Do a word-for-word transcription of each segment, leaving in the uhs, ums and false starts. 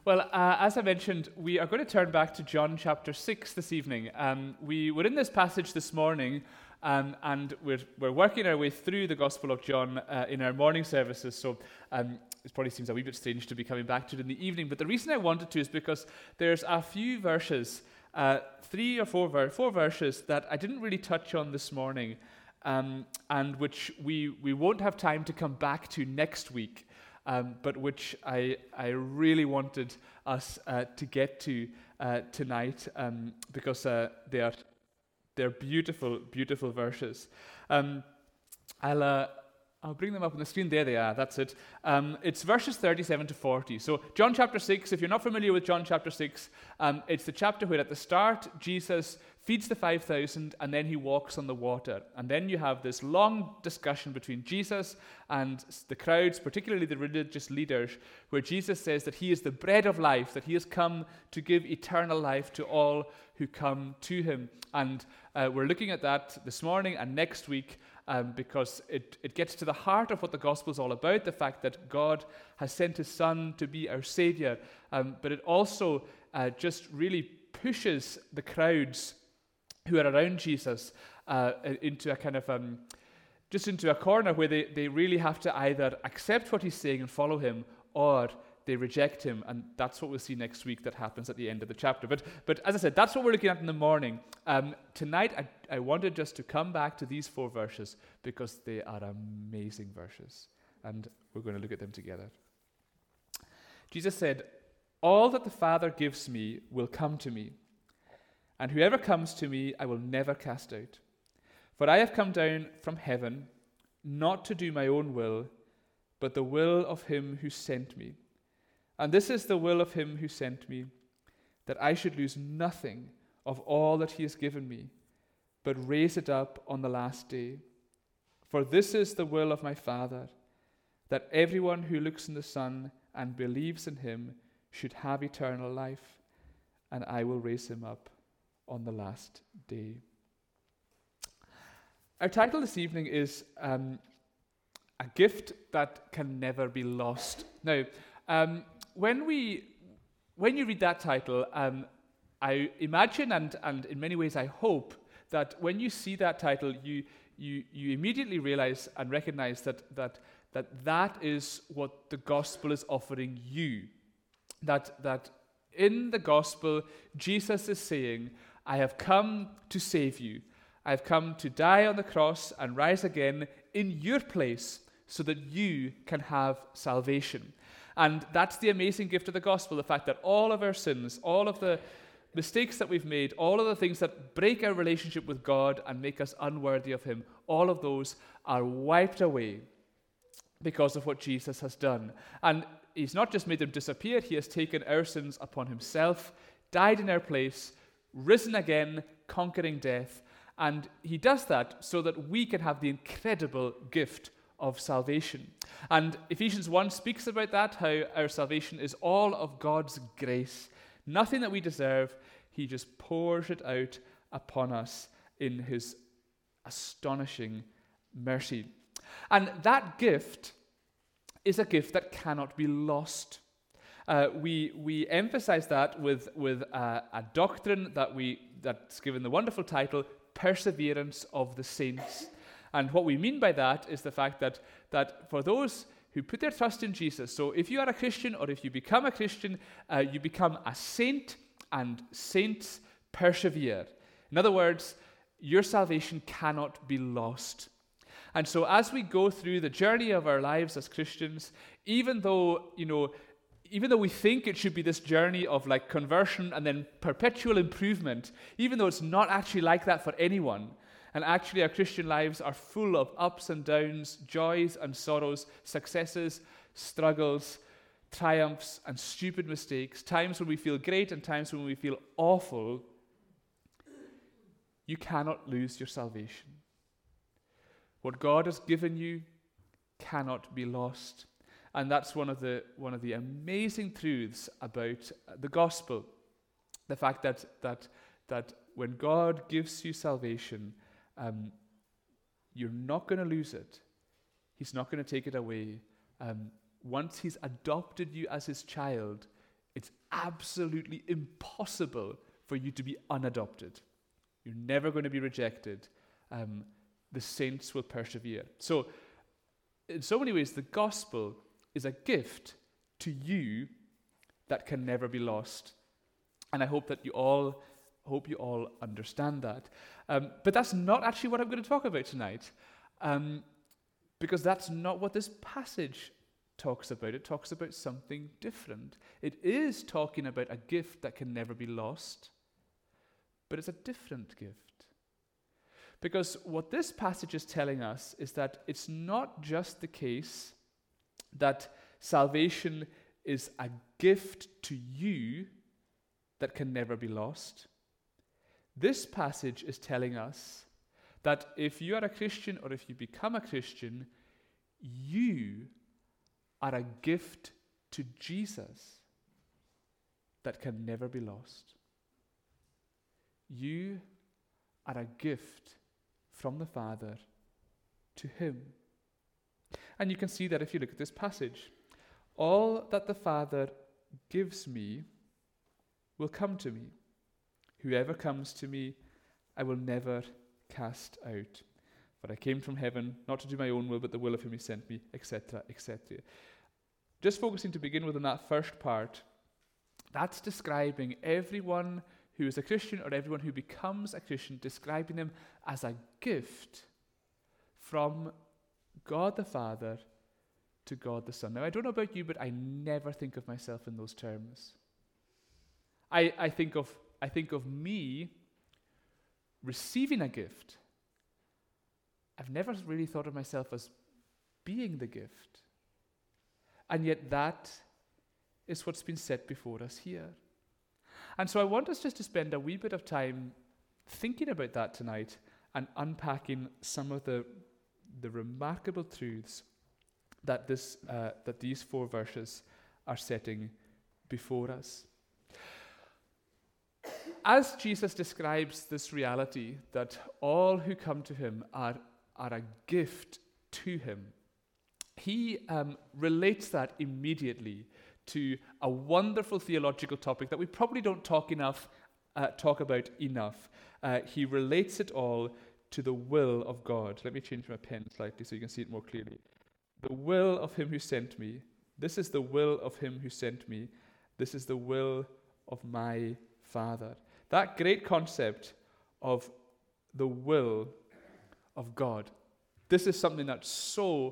Well, uh, as I mentioned, we are going to turn back to John chapter six this evening. Um, we were in this passage this morning, um, and we're, we're working our way through the Gospel of John uh, in our morning services, so um, it probably seems a wee bit strange to be coming back to it in the evening, but the reason I wanted to is because there's a few verses, uh, three or four, ver- four verses that I didn't really touch on this morning, um, and which we, we won't have time to come back to next week. Um, but which I I really wanted us uh, to get to uh, tonight um, because uh, they are they're beautiful beautiful verses. Um, I'll uh, I'll bring them up on the screen. There they are. That's it. Um, it's verses thirty-seven to forty. So John chapter six. If you're not familiar with John chapter six, um, it's the chapter where at the start Jesus feeds the five thousand, and then he walks on the water. And then you have this long discussion between Jesus and the crowds, particularly the religious leaders, where Jesus says that he is the bread of life, that he has come to give eternal life to all who come to him. And uh, we're looking at that this morning and next week um, because it, it gets to the heart of what the gospel is all about, the fact that God has sent his Son to be our Savior. Um, but it also uh, just really pushes the crowds who are around Jesus uh, into a kind of, um, just into a corner where they, they really have to either accept what he's saying and follow him, or they reject him. And that's what we'll see next week that happens at the end of the chapter. But but as I said, that's what we're looking at in the morning. Um, tonight, I, I wanted just to come back to these four verses because they are amazing verses. And we're going to look at them together. Jesus said, "All that the Father gives me will come to me. And whoever comes to me, I will never cast out. For I have come down from heaven, not to do my own will, but the will of him who sent me. And this is the will of him who sent me, that I should lose nothing of all that he has given me, but raise it up on the last day. For this is the will of my Father, that everyone who looks on the Son and believes in him should have eternal life, and I will raise him up on the last day." Our title this evening is um, A Gift That Can Never Be Lost. Now, um, when we, when you read that title, um, I imagine and, and in many ways I hope that when you see that title, you you you immediately realize and recognize that that that that is what the gospel is offering you. That that in the gospel, Jesus is saying, "I have come to save you. I have come to die on the cross and rise again in your place so that you can have salvation." And that's the amazing gift of the gospel, the fact that all of our sins, all of the mistakes that we've made, all of the things that break our relationship with God and make us unworthy of him, all of those are wiped away because of what Jesus has done. And he's not just made them disappear, he has taken our sins upon himself, died in our place, risen again, conquering death. And he does that so that we can have the incredible gift of salvation. And Ephesians one speaks about that, how our salvation is all of God's grace. Nothing that we deserve, he just pours it out upon us in his astonishing mercy. And that gift is a gift that cannot be lost. Uh, we we emphasize that with with uh, a doctrine that we that's given the wonderful title, Perseverance of the Saints. And what we mean by that is the fact that that for those who put their trust in Jesus, so if you are a Christian or if you become a Christian, uh, you become a saint, and saints persevere. In other words, your salvation cannot be lost. And so as we go through the journey of our lives as Christians, even though, you know, even though we think it should be this journey of like conversion and then perpetual improvement, even though it's not actually like that for anyone, and actually our Christian lives are full of ups and downs, joys and sorrows, successes, struggles, triumphs and stupid mistakes, times when we feel great and times when we feel awful, you cannot lose your salvation. What God has given you cannot be lost. And that's one of the one of the amazing truths about the gospel. The fact that that that when God gives you salvation, um, you're not going to lose it. He's not going to take it away. Um, once he's adopted you as his child, it's absolutely impossible for you to be unadopted. You're never going to be rejected. Um, the saints will persevere. So, in so many ways, the gospel is a gift to you that can never be lost. And I hope that you all hope you all understand that. Um, but that's not actually what I'm going to talk about tonight, um, because that's not what this passage talks about. It talks about something different. It is talking about a gift that can never be lost, but it's a different gift. Because what this passage is telling us is that it's not just the case that salvation is a gift to you that can never be lost. This passage is telling us that if you are a Christian or if you become a Christian, you are a gift to Jesus that can never be lost. You are a gift from the Father to him. And you can see that if you look at this passage. All that the Father gives me will come to me. Whoever comes to me, I will never cast out. For I came from heaven, not to do my own will, but the will of him who sent me, et cetera, et cetera. Just focusing to begin with on that first part, that's describing everyone who is a Christian or everyone who becomes a Christian, describing them as a gift from God the Father to God the Son. Now, I don't know about you, but I never think of myself in those terms. I, I think of I think of me receiving a gift. I've never really thought of myself as being the gift. And yet that is what's been set before us here. And so I want us just to spend a wee bit of time thinking about that tonight and unpacking some of the, the remarkable truths that this uh, that these four verses are setting before us. As Jesus describes this reality that all who come to him are, are a gift to him, he um, relates that immediately to a wonderful theological topic that we probably don't talk enough, uh, talk about enough. Uh, he relates it all to the will of God. Let me change my pen slightly so you can see it more clearly. The will of him who sent me. This is the will of him who sent me. This is the will of my Father. That great concept of the will of God. This is something that's so,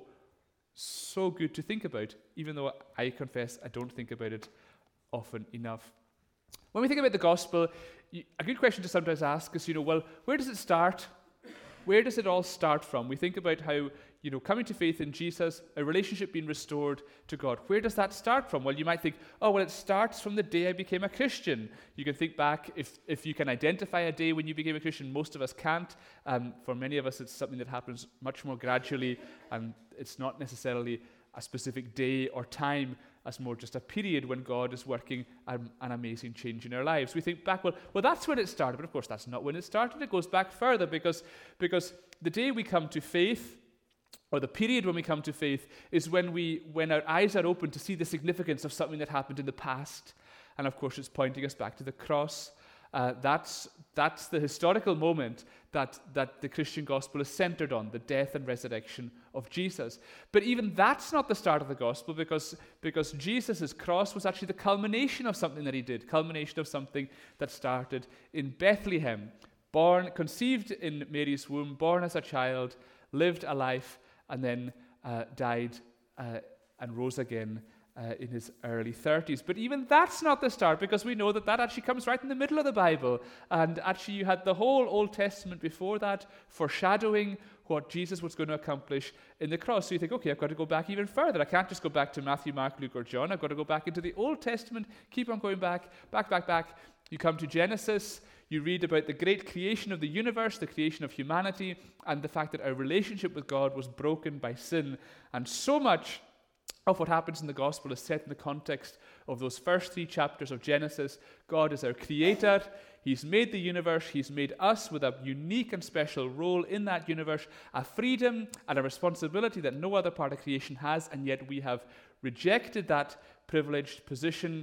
so good to think about, even though I confess I don't think about it often enough. When we think about the gospel, a good question to sometimes ask is, you know, well, where does it start? Where does it all start from? We think about how, you know, coming to faith in Jesus, a relationship being restored to God. Where does that start from? Well, you might think, oh, well, it starts from the day I became a Christian. You can think back, if if you can identify a day when you became a Christian. Most of us can't. Um, for many of us, it's something that happens much more gradually, and it's not necessarily a specific day or time, as more just a period when God is working an, an amazing change in our lives. We think back, well, well, that's when it started, but of course that's not when it started. It goes back further, because, because the day we come to faith, or the period when we come to faith, is when we when our eyes are open to see the significance of something that happened in the past. And of course it's pointing us back to the cross. Uh, that's that's the historical moment that, that the Christian gospel is centered on, the death and resurrection of Jesus. But even that's not the start of the gospel, because, because Jesus' cross was actually the culmination of something that he did, culmination of something that started in Bethlehem. Born, conceived in Mary's womb, born as a child, lived a life, and then uh, died uh, and rose again Uh, in his early thirties. But even that's not the start, because we know that that actually comes right in the middle of the Bible. And actually you had the whole Old Testament before that foreshadowing what Jesus was going to accomplish in the cross. So you think, okay, I've got to go back even further. I can't just go back to Matthew, Mark, Luke, or John. I've got to go back into the Old Testament, keep on going back, back, back, back. You come to Genesis, you read about the great creation of the universe, the creation of humanity, and the fact that our relationship with God was broken by sin. And so much of what happens in the gospel is set in the context of those first three chapters of Genesis. God is our creator. He's made the universe. He's made us with a unique and special role in that universe, a freedom and a responsibility that no other part of creation has, and yet we have rejected that privileged position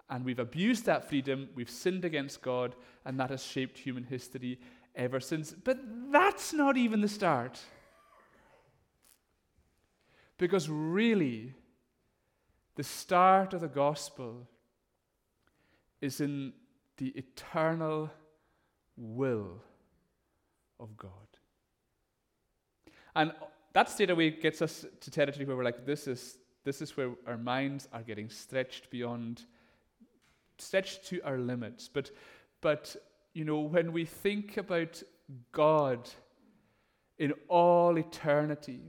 And we've abused that freedom, we've sinned against God, and that has shaped human history ever since. But that's not even the start. Because really, the start of the gospel is in the eternal will of God. And that straight away gets us to territory where we're like, this is this is where our minds are getting stretched beyond, stretched to our limits. But, but you know, when we think about God in all eternity,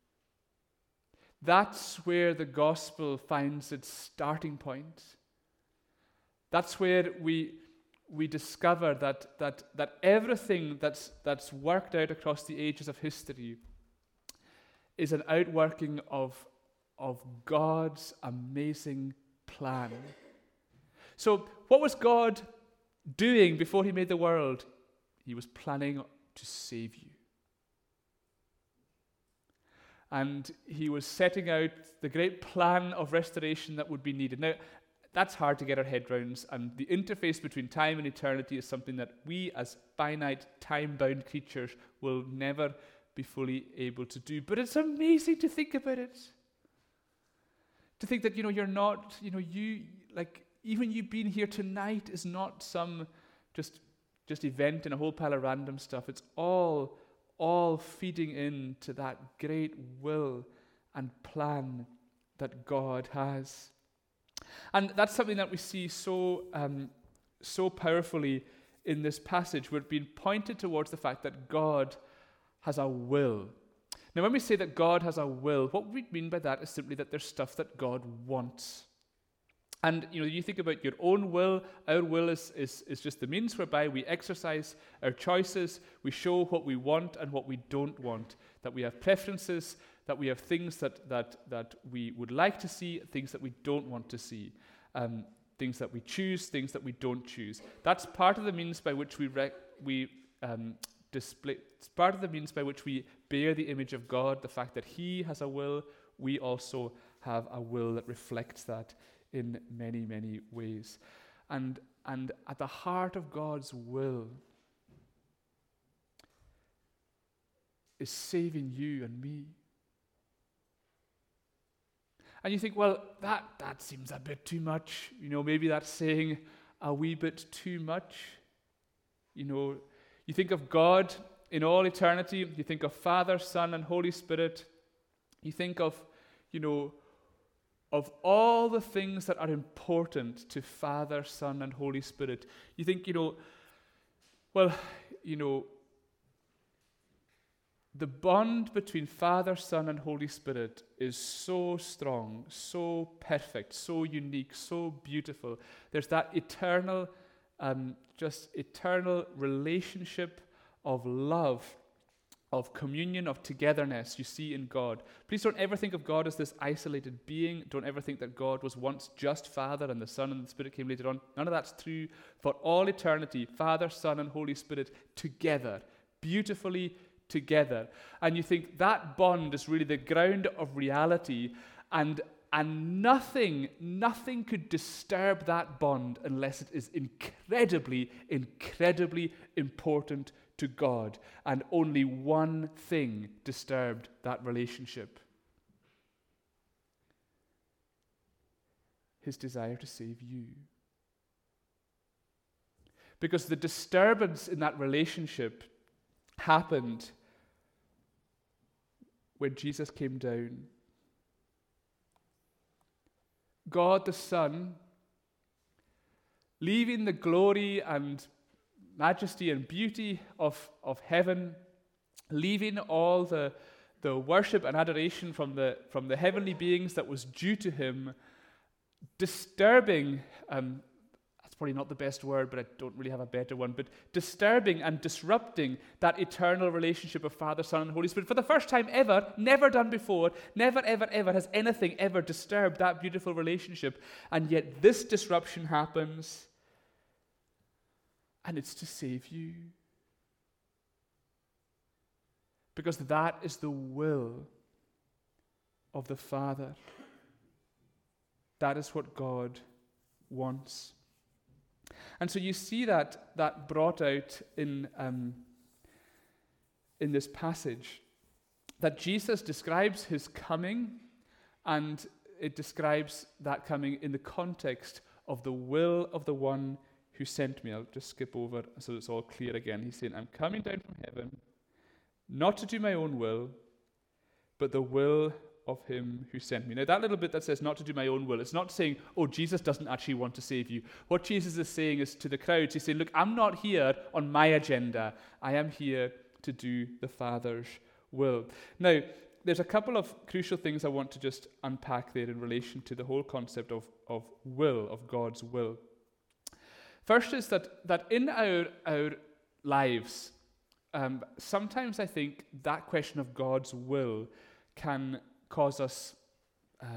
that's where the gospel finds its starting point. That's where we we discover that that that everything that's that's worked out across the ages of history is an outworking of, of God's amazing plan. So what was God doing before he made the world? He was planning to save you. And he was setting out the great plan of restoration that would be needed. Now, that's hard to get our head around, and the interface between time and eternity is something that we as finite, time-bound creatures will never be fully able to do. But it's amazing to think about it. To think that, you know, you're not, you know, you, like, even you being here tonight is not some just, just event in a whole pile of random stuff. It's all, all feeding into that great will and plan that God has. And that's something that we see so um, so powerfully in this passage. We're being pointed towards the fact that God has a will. Now, when we say that God has a will, what we mean by that is simply that there's stuff that God wants. And, you know, you think about your own will. Our will is, is, is just the means whereby we exercise our choices. We show what we want and what we don't want. That we have preferences, that we have things that that that we would like to see, things that we don't want to see, um, things that we choose, things that we don't choose. That's part of the means by which we rec- we um, display. It's part of the means by which we bear the image of God. The fact that He has a will, we also have a will that reflects that in many, many ways. And and at the heart of God's will is saving you and me. And you think, well, that, that seems a bit too much. You know, maybe that's saying a wee bit too much. You know, you think of God in all eternity. You think of Father, Son, and Holy Spirit. You think of, you know, of all the things that are important to Father, Son, and Holy Spirit. You think, you know, well, you know, the bond between Father, Son, and Holy Spirit is so strong, so perfect, so unique, so beautiful. There's that eternal, um, just eternal relationship of love, of communion, of togetherness you see in God. Please don't ever think of God as this isolated being. Don't ever think that God was once just Father and the Son and the Spirit came later on. None of that's true. For all eternity, Father, Son, and Holy Spirit together, beautifully together. And you think that bond is really the ground of reality, and and nothing, nothing could disturb that bond unless it is incredibly, incredibly important to God. And only one thing disturbed that relationship: His desire to save you. Because the disturbance in that relationship happened when Jesus came down. God the Son, leaving the glory and majesty and beauty of, of heaven, leaving all the, the worship and adoration from the, from the heavenly beings that was due to him, disturbing, um, that's probably not the best word, but I don't really have a better one, but disturbing and disrupting that eternal relationship of Father, Son, and Holy Spirit. For the first time ever, never done before, never, ever, ever has anything ever disturbed that beautiful relationship. And yet this disruption happens, and it's to save you. Because that is the will of the Father. That is what God wants. And so you see that that brought out in um, in this passage, that Jesus describes his coming, and it describes that coming in the context of the will of the one who sent me. I'll just skip over so it's all clear again. He's saying, I'm coming down from heaven, not to do my own will, but the will of him who sent me. Now, that little bit that says not to do my own will, it's not saying, oh, Jesus doesn't actually want to save you. What Jesus is saying is to the crowds, he's saying, look, I'm not here on my agenda. I am here to do the Father's will. Now, there's a couple of crucial things I want to just unpack there in relation to the whole concept of, of will, of God's will. First is that, that in our, our lives, um, sometimes I think that question of God's will can cause us, uh,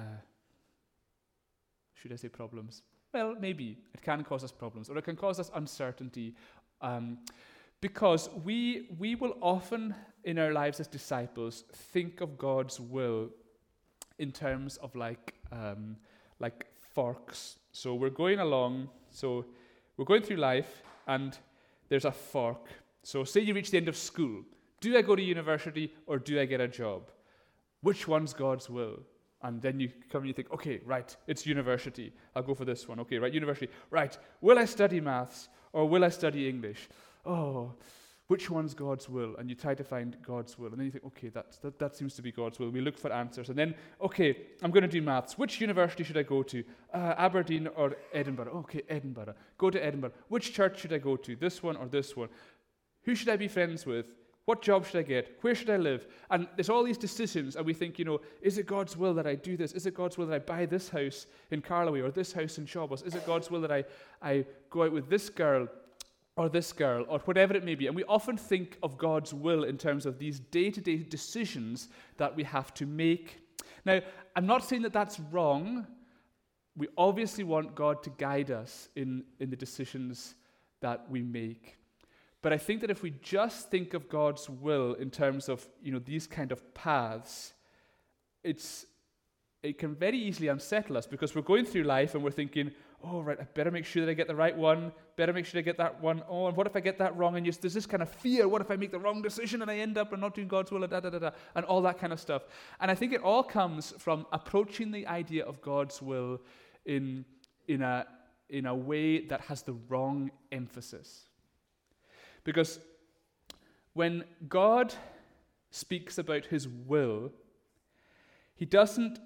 should I say problems? Well, maybe. It can cause us problems, or it can cause us uncertainty, um, because we we will often, in our lives as disciples, think of God's will in terms of like um, like forks. So we're going along, so we're going through life, and there's a fork. So say you reach the end of school. Do I go to university, or do I get a job? Which one's God's will? And then you come and you think, okay, right, it's university. I'll go for this one. Okay, right, university. Right, will I study maths or will I study English? Oh, which one's God's will? And you try to find God's will. And then you think, okay, that's, that, that seems to be God's will. We look for answers. And then, okay, I'm going to do maths. Which university should I go to? Uh, Aberdeen or Edinburgh? Okay, Edinburgh. Go to Edinburgh. Which church should I go to? This one or this one? Who should I be friends with? What job should I get? Where should I live? And there's all these decisions, and we think, you know, is it God's will that I do this? Is it God's will that I buy this house in Carloway or this house in Shawbus? Is it God's will that I, I go out with this girl or this girl or whatever it may be? And we often think of God's will in terms of these day-to-day decisions that we have to make. Now, I'm not saying that that's wrong. We obviously want God to guide us in, in the decisions that we make. But I think that if we just think of God's will in terms of, you know, these kind of paths, it's it can very easily unsettle us, because we're going through life and we're thinking, oh, right, I better make sure that I get the right one, better make sure I get that one. Oh, and what if I get that wrong? And just, there's this kind of fear, what if I make the wrong decision and I end up and not doing God's will, and da, da, da, da, and all that kind of stuff. And I think it all comes from approaching the idea of God's will in, in, a, in a way that has the wrong emphasis. Because when God speaks about his will, he doesn't,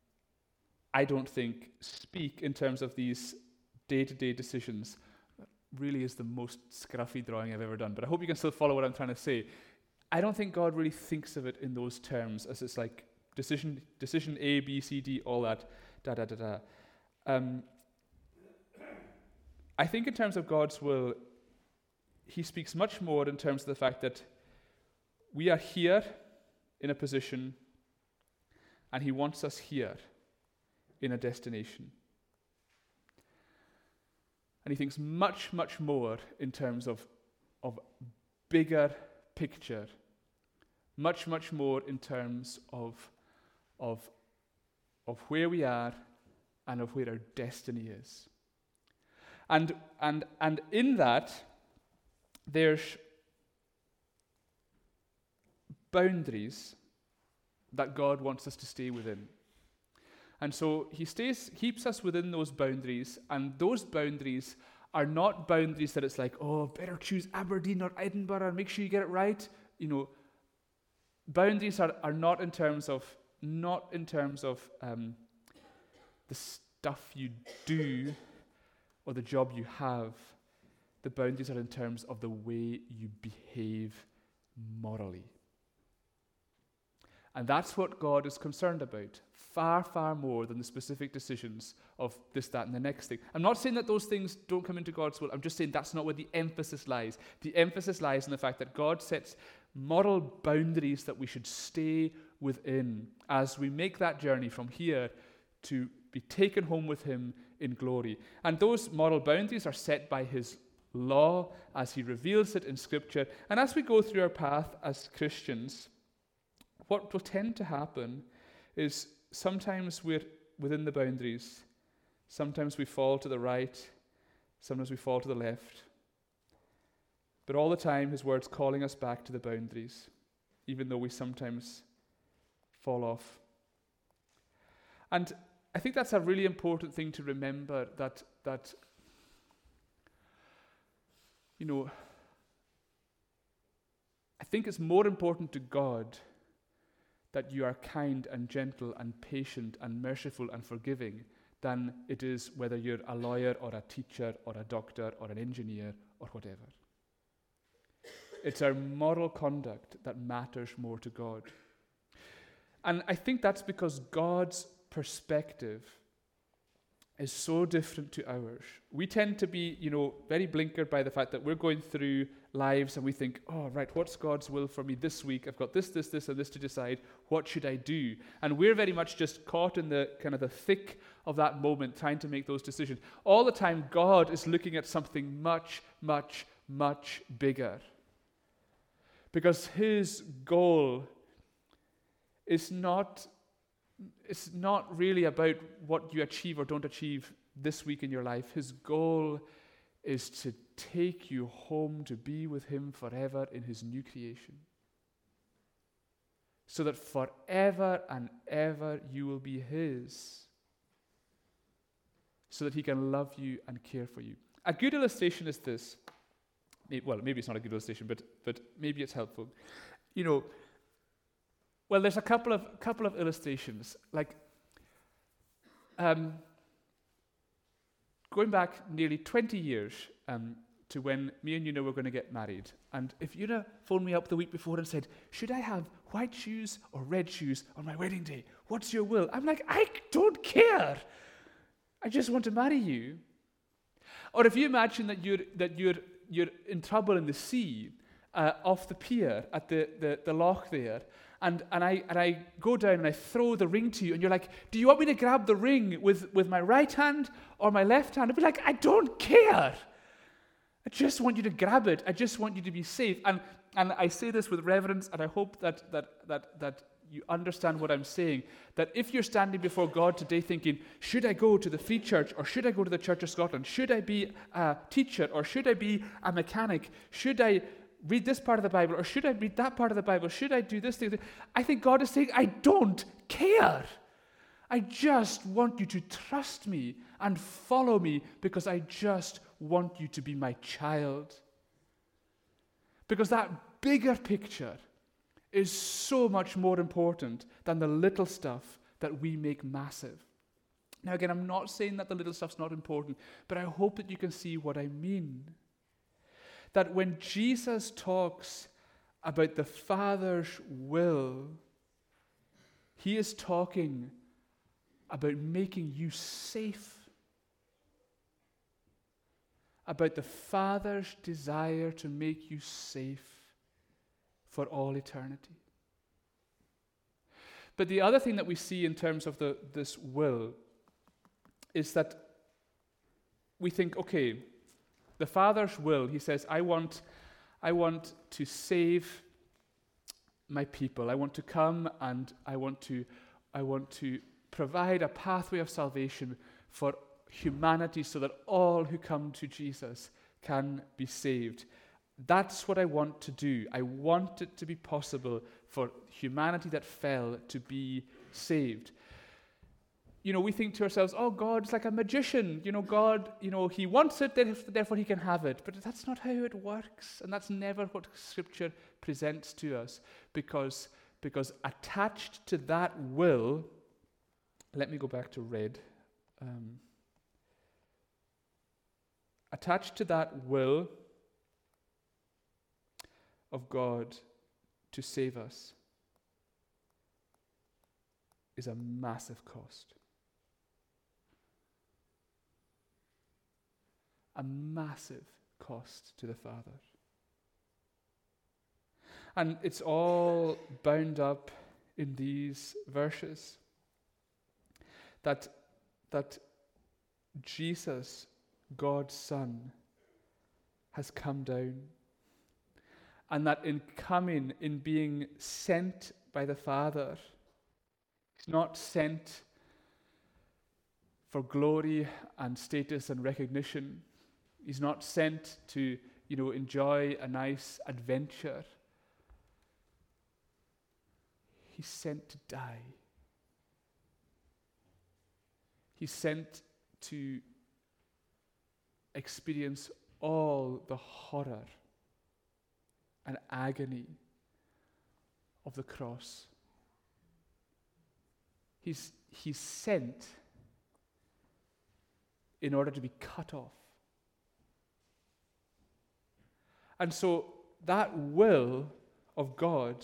I don't think, speak in terms of these day-to-day decisions. That really is the most scruffy drawing I've ever done, but I hope you can still follow what I'm trying to say. I don't think God really thinks of it in those terms, as it's like decision decision A, B, C, D, all that, da, da, da, da. Um, I think in terms of God's will, he speaks much more in terms of the fact that we are here in a position, and he wants us here in a destination. And he thinks much, much more in terms of, of bigger picture, much, much more in terms of, of, of where we are and of where our destiny is. And, and, and in that, there's boundaries that God wants us to stay within. And so he stays, keeps us within those boundaries, and those boundaries are not boundaries that it's like, oh, better choose Aberdeen or Edinburgh and make sure you get it right. You know, boundaries are, are not in terms of, not in terms of um, the stuff you do or the job you have. The boundaries are in terms of the way you behave morally. And that's what God is concerned about, far, far more than the specific decisions of this, that, and the next thing. I'm not saying that those things don't come into God's will. I'm just saying that's not where the emphasis lies. The emphasis lies in the fact that God sets moral boundaries that we should stay within as we make that journey from here to be taken home with him in glory. And those moral boundaries are set by his law as he reveals it in Scripture. And as we go through our path as Christians, what will tend to happen is sometimes we're within the boundaries, Sometimes we fall to the right, sometimes we fall to the left. But all the time, his word's calling us back to the boundaries, even though we sometimes fall off. And I think that's a really important thing to remember, that, that you know, I think it's more important to God that you are kind and gentle and patient and merciful and forgiving than it is whether you're a lawyer or a teacher or a doctor or an engineer or whatever. It's our moral conduct that matters more to God. And I think that's because God's perspective is so different to ours. We tend to be, you know, very blinkered by the fact that we're going through lives and we think, oh, right, what's God's will for me this week? I've got this, this, this, and this to decide. What should I do? And we're very much just caught in the kind of the thick of that moment, trying to make those decisions. All the time, God is looking at something much, much, much bigger. Because his goal is not It's not really about what you achieve or don't achieve this week in your life. His goal is to take you home to be with him forever in his new creation. So that forever and ever you will be his. So that he can love you and care for you. A good illustration is this. Well, maybe it's not a good illustration, but but maybe it's helpful. You know, Well, there's a couple of couple of illustrations. Like, um, going back nearly twenty years um, to when me and you know we're going to get married. And if you'd have phoned me up the week before and said, should I have white shoes or red shoes on my wedding day? What's your will? I'm like, I don't care. I just want to marry you. Or if you imagine that you're that you're you're in trouble in the sea, uh, off the pier at the, the, the loch there, And and I and I go down and I throw the ring to you, and you're like, do you want me to grab the ring with, with my right hand or my left hand? I'd be like, I don't care. I just want you to grab it. I just want you to be safe. And and I say this with reverence, and I hope that that that that you understand what I'm saying. That if you're standing before God today thinking, should I go to the Free Church or should I go to the Church of Scotland? Should I be a teacher or should I be a mechanic? Should I read this part of the Bible, or should I read that part of the Bible? Should I do this thing? I think God is saying, I don't care. I just want you to trust me and follow me because I just want you to be my child. Because that bigger picture is so much more important than the little stuff that we make massive. Now again, I'm not saying that the little stuff's not important, but I hope that you can see what I mean. That when Jesus talks about the Father's will, he is talking about making you safe. About the Father's desire to make you safe for all eternity. But the other thing that we see in terms of the, this will is that we think, okay, the Father's will, he says, I want, I want to save my people. I want to come and I want to, I want to provide a pathway of salvation for humanity so that all who come to Jesus can be saved. That's what I want to do. I want it to be possible for humanity that fell to be saved. You know, we think to ourselves, oh, God's like a magician. You know, God, you know, he wants it, therefore he can have it. But that's not how it works. And that's never what Scripture presents to us. Because, because attached to that will, let me go back to red. Um, attached to that will of God to save us is a massive cost. A massive cost to the Father. And it's all bound up in these verses. That, that Jesus, God's Son, has come down. And that in coming, in being sent by the Father, he's not sent for glory and status and recognition. He's not sent to, you know, enjoy a nice adventure. He's sent to die. He's sent to experience all the horror and agony of the cross. He's, he's sent in order to be cut off. And so that will of God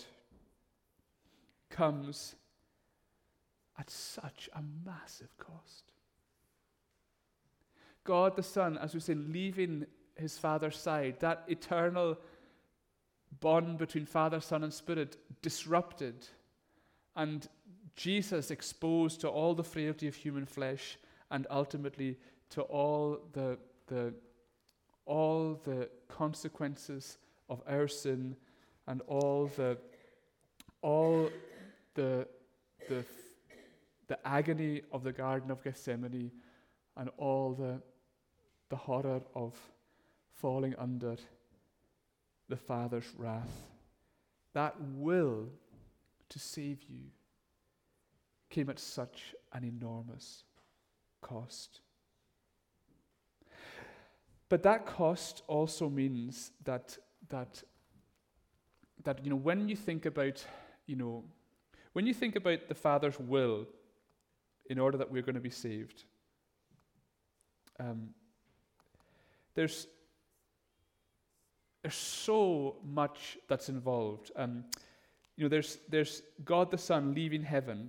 comes at such a massive cost. God the Son, as we say, leaving his Father's side, that eternal bond between Father, Son, and Spirit disrupted, and Jesus exposed to all the frailty of human flesh, and ultimately to all the the all the consequences of our sin, and all the all the the the agony of the Garden of Gethsemane, and all the the horror of falling under the Father's wrath. That will to save you came at such an enormous cost. But that cost also means that that that you know when you think about you know when you think about the Father's will in order that we're going to be saved, um, there's there's so much that's involved. Um, you know, there's there's God the Son leaving heaven.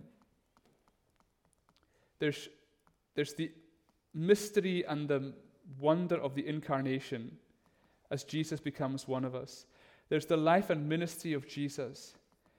There's there's the mystery and the wonder of the incarnation as Jesus becomes one of us. There's the life and ministry of Jesus,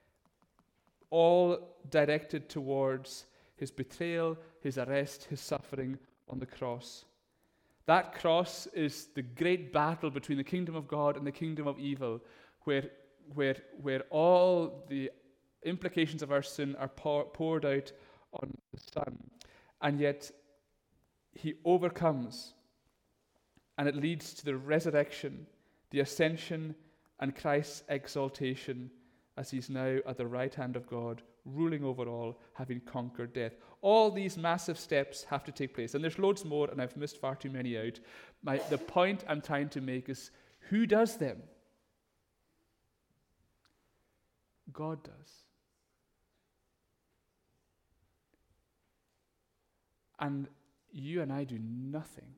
all directed towards his betrayal, his arrest, his suffering on the cross. That cross is the great battle between the kingdom of God and the kingdom of evil, where where where all the implications of our sin are pour, poured out on the Son. And yet he overcomes, and it leads to the resurrection, the ascension, and Christ's exaltation as he's now at the right hand of God, ruling over all, having conquered death. All these massive steps have to take place. And there's loads more, and I've missed far too many out. My, the point I'm trying to make is, who does them? God does. And you and I do nothing.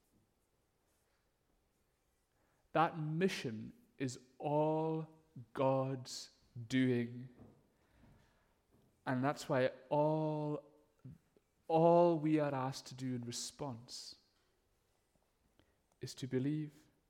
That mission is all God's doing. And that's why all, all we are asked to do in response is to believe.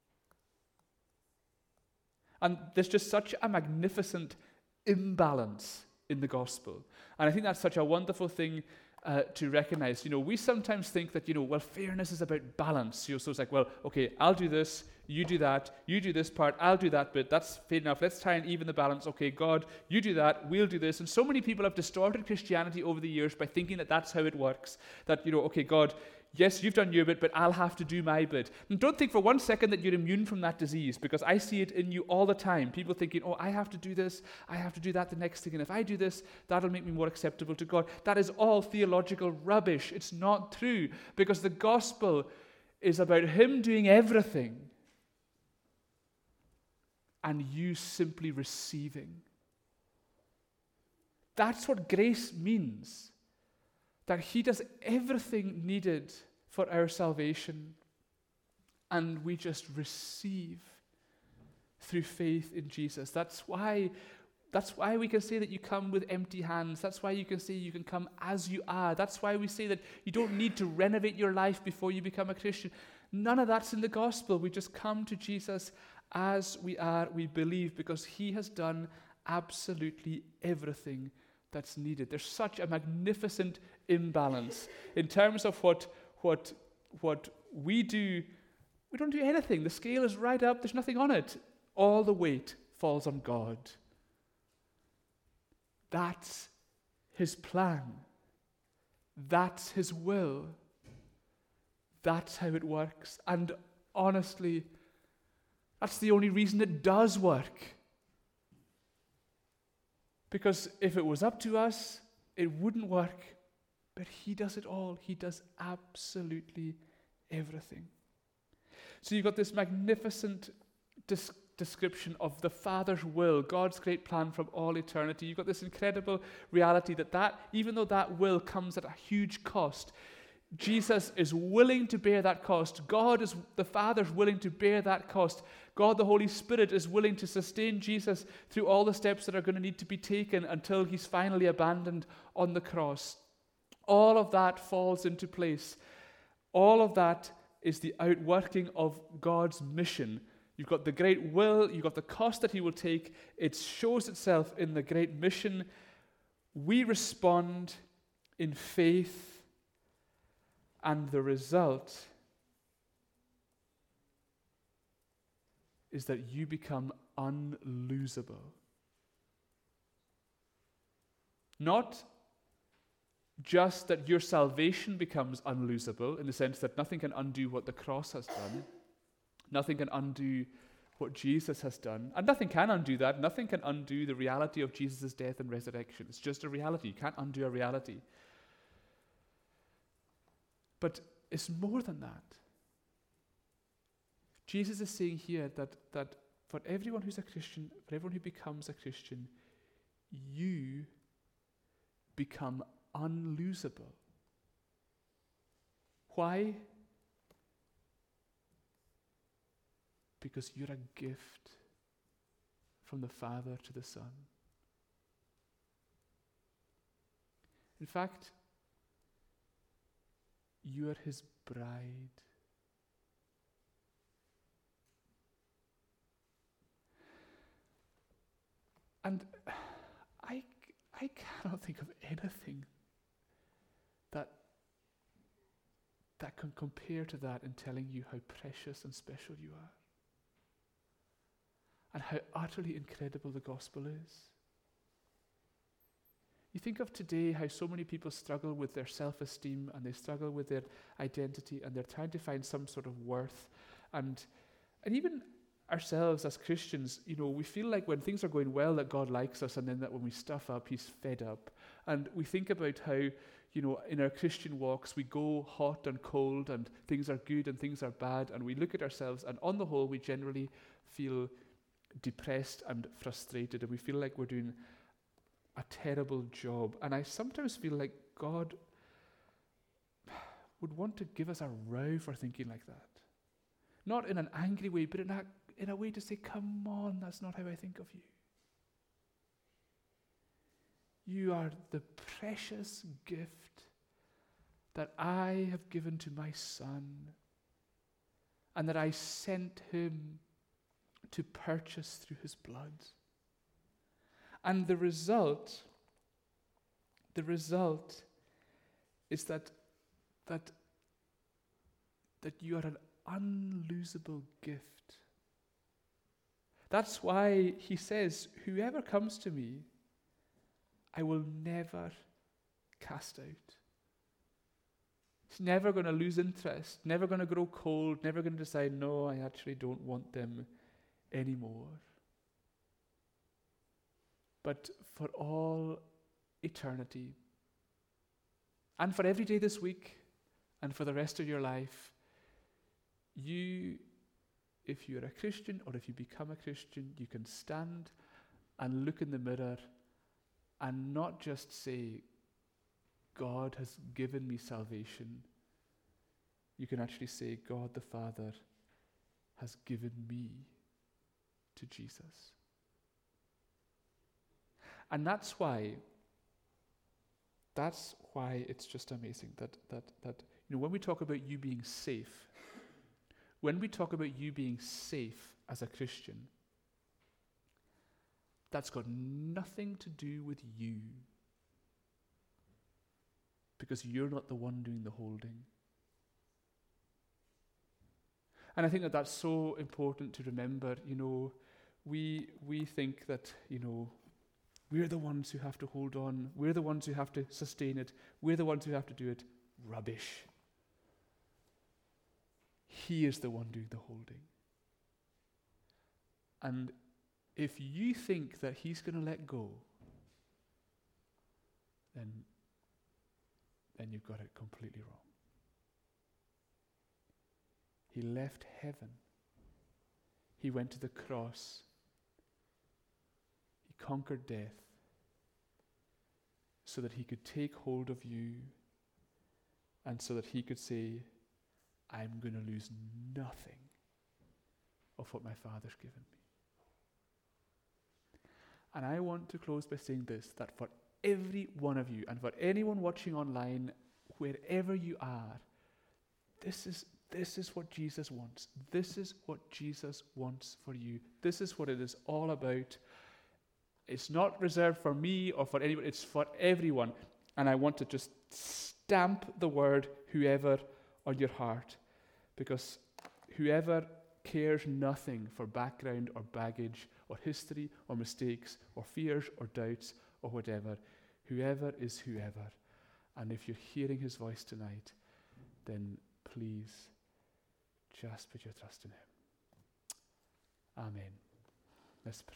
And there's just such a magnificent imbalance in the gospel. And I think that's such a wonderful thing Uh, to recognize. You know, we sometimes think that, you know, well, fairness is about balance. You know, so it's like, well, okay, I'll do this, you do that, you do this part, I'll do that bit. That's fair enough. Let's try and even the balance. Okay, God, you do that, we'll do this. And so many people have distorted Christianity over the years by thinking that that's how it works. That, you know, okay, God, yes, you've done your bit, but I'll have to do my bit. And don't think for one second that you're immune from that disease, because I see it in you all the time. People thinking, oh, I have to do this, I have to do that the next thing, and if I do this, that'll make me more acceptable to God. That is all theological rubbish. It's not true, because the gospel is about him doing everything and you simply receiving. That's what grace means. That he does everything needed for our salvation, and we just receive through faith in Jesus. That's why, that's why we can say that you come with empty hands. That's why you can say you can come as you are. That's why we say that you don't need to renovate your life before you become a Christian. None of that's in the gospel. We just come to Jesus as we are. We believe because he has done absolutely everything that's needed. There's such a magnificent imbalance in terms of what what what we do. We don't do anything. The scale is right up. There's nothing on it. All the weight falls on God. That's his plan. That's his will. That's how it works. And honestly, that's the only reason it does work. Because if it was up to us, it wouldn't work. But he does it all. He does absolutely everything. So you've got this magnificent dis- description of the Father's will, God's great plan from all eternity. You've got this incredible reality that, that even though that will comes at a huge cost, Jesus is willing to bear that cost. God is, the Father's willing to bear that cost. God, the Holy Spirit, is willing to sustain Jesus through all the steps that are going to need to be taken until he's finally abandoned on the cross. All of that falls into place. All of that is the outworking of God's mission. You've got the great will, you've got the cost that he will take. It shows itself in the great mission. We respond in faith. And the result is that you become unlosable. Not just that your salvation becomes unlosable in the sense that nothing can undo what the cross has done. Nothing can undo what Jesus has done. And nothing can undo that. Nothing can undo the reality of Jesus' death and resurrection. It's just a reality. You can't undo a reality. But it's more than that. Jesus is saying here that, that for everyone who's a Christian, for everyone who becomes a Christian, you become unlosable. Why? Because you're a gift from the Father to the Son. In fact, you are his bride. And I, I cannot think of anything that, that can compare to that in telling you how precious and special you are. And how utterly incredible the gospel is. You think of today how so many people struggle with their self-esteem and they struggle with their identity and they're trying to find some sort of worth. And and even ourselves as Christians, you know, we feel like when things are going well that God likes us, and then that when we stuff up, he's fed up. And we think about how, you know, in our Christian walks we go hot and cold and things are good and things are bad, and we look at ourselves and on the whole we generally feel depressed and frustrated, and we feel like we're doing a terrible job. And I sometimes feel like God would want to give us a row for thinking like that. Not in an angry way, but in a, in a way to say, come on, that's not how I think of you. You are the precious gift that I have given to my Son, and that I sent him to purchase through his blood. And the result, the result is that, that, that you are an unlosable gift. That's why he says, whoever comes to me, I will never cast out. He's never going to lose interest, never going to grow cold, never going to decide, no, I actually don't want them anymore. But for all eternity, and for every day this week, and for the rest of your life, you, if you're a Christian or if you become a Christian, you can stand and look in the mirror and not just say, God has given me salvation. You can actually say, God the Father has given me to Jesus. And that's why, that's why it's just amazing that, that, that, you know, when we talk about you being safe, when we talk about you being safe as a Christian, that's got nothing to do with you, because you're not the one doing the holding. And I think that that's so important to remember. You know, we we think that, you know, we're the ones who have to hold on. We're the ones who have to sustain it. We're the ones who have to do it. Rubbish. He is the one doing the holding. And if you think that he's going to let go, then, then you've got it completely wrong. He left heaven. He went to the cross. He conquered death so that he could take hold of you and so that he could say, I'm going to lose nothing of what my Father's given me. And I want to close by saying this, that for every one of you and for anyone watching online, wherever you are, this is this is what Jesus wants. This is what Jesus wants for you. This is what it is all about. It's not reserved for me or for anyone. It's for everyone. And I want to just stamp the word whoever on your heart, because whoever cares nothing for background or baggage or history or mistakes or fears or doubts or whatever, whoever is whoever. And if you're hearing his voice tonight, then please just put your trust in him. Amen. Let's pray.